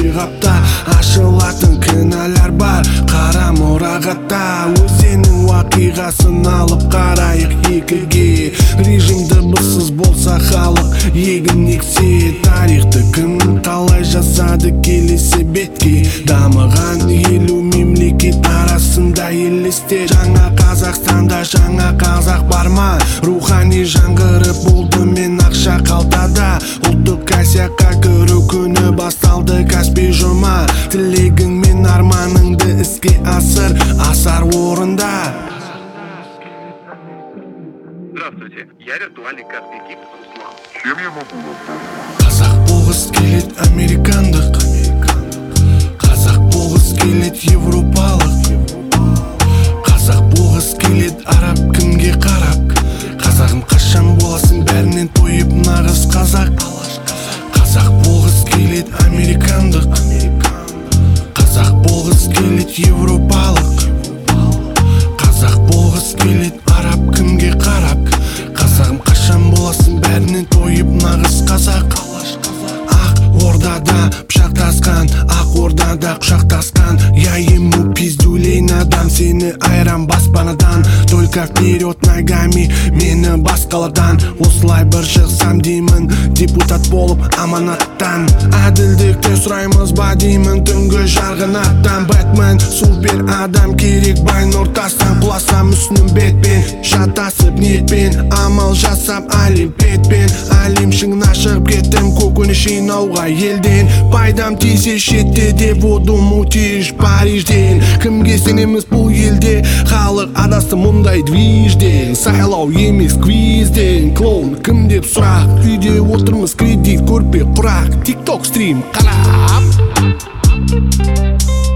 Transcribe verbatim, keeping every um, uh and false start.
қапта, ашылатын кінәлар бар қара мұрағатта. Өзенің уақиғасын алып қарайық екіге. Режим дыбыссыз болса халық егін ексе, тарихты кім қалай жасады келесі бетке. Дамыған елу мемлекет арасында елесте. Жаңа Қазақстанда жаңа қазақ бар ма? Рухани жаңғырып болды мен ақша қалтада. Ұлттық кәсияққа кіру күні басталды Каспий жұма. Тілегің мен арманыңды іске асыр, асар орында. Здравствуйте, я виртуальный Каспий гид Руслан. Чем я могу вам помочь? Қазақ болғыз келет американдық, қазақ болғыз келет европалық, қазақ болғыз келет араб кімге қарап. Қазағым қашан боласың бәрінен тойып нағыз қазақ. Қазақ болғыз келет американдық, қазақ болғыз келет европалық, қазақ болғыз келет араб кімге қарап. Қазағым қашан боласың бәрінен тойып нағыз қазақ. Ақ ордада пышақтасқан, ақ ордада құшақтасқан. Я ему пиздюлейн адам, сені айран баспанадан. Только вперед ногами, мені басқаладан. Осылай бір шықсам деймін, депутат болып аманаттан. Әділдікті сұраймыз ба деймін, түнгі жарғанаттан. Бэтмен супер адам керек, байн ортасынан құласам үстінің бетпен. Шатасып ниетпен, амал жасап олимпиадпен. Әлем шыңына шығып кеттім, көкөніс жинауға елден. Пайдам тисе шетте деп одым мутиш Парижден. Кімге сенеміз бұл елде, халық адасты мұндай движден. Сайлау емес квизден, клоун кім деп сұрақ. Үйде отырмыз кредит көрпе құрақ, тикток стрим қарап.